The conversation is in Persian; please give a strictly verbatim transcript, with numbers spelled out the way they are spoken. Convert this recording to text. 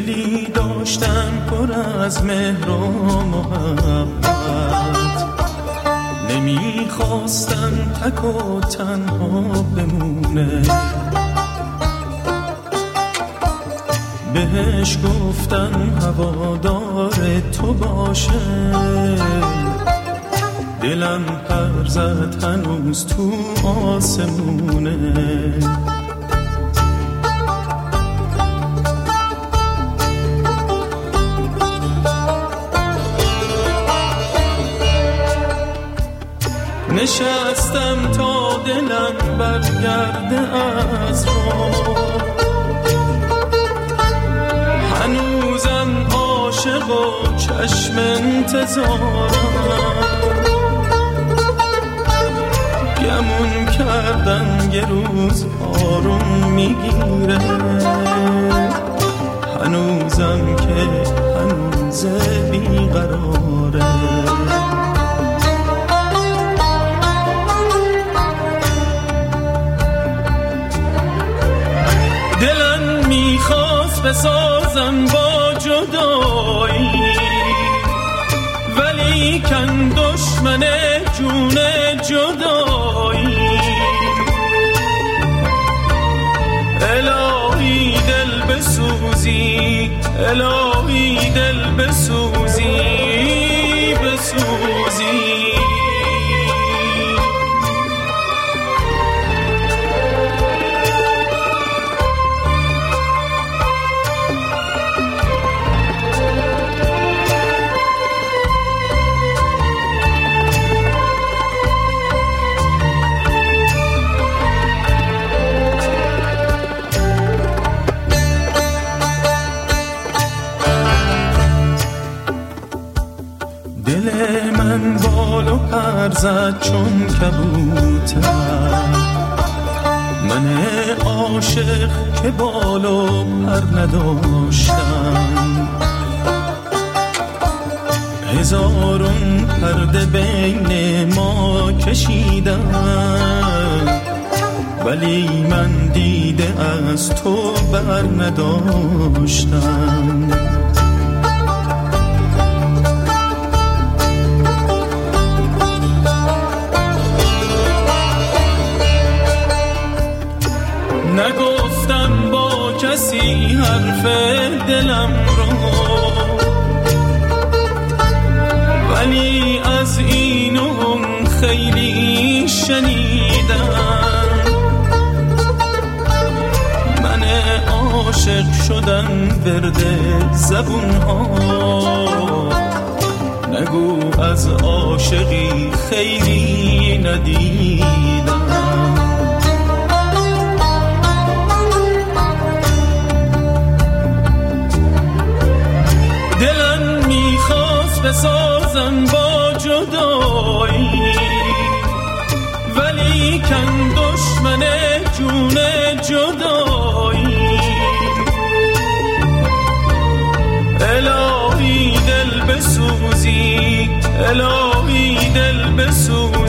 دلی داشتم پر از مهر و محبت، نمیخواستم تک و تنها بمونه. بهش گفتم هوادار تو باشه، دلم پر زد هنوز تو آسمونه. نشستم تا دلم برگرده از ما، هنوزم عاشق و چشم انتظارم. گمون کردم یه روز آروم میگیره، هنوزم که هنوز بیقراره. دلم میخواست بسازم با جدایی، ولی کن دشمن جون جدایی. الهی دل بسوزی، الهی دل بسوزی بسوزی. دل من بال و پر زد چون کبوتر، من عاشق که بال و پر نداشتم. هزارون پرده بین ما کشیدم، ولی من دیده از تو بر نداشتم. نگفتم با کسی حرف دلم رو، ولی از این و اون خیلی شنیدم. من عاشق شدم ورد زبون ها، نگو از عاشقی خیلی ندیدم. دلم میخواست بسازم با جدایی، ولی کن دشمن جون جدایی. الهی دل بسوزی، الهی دل بسوزی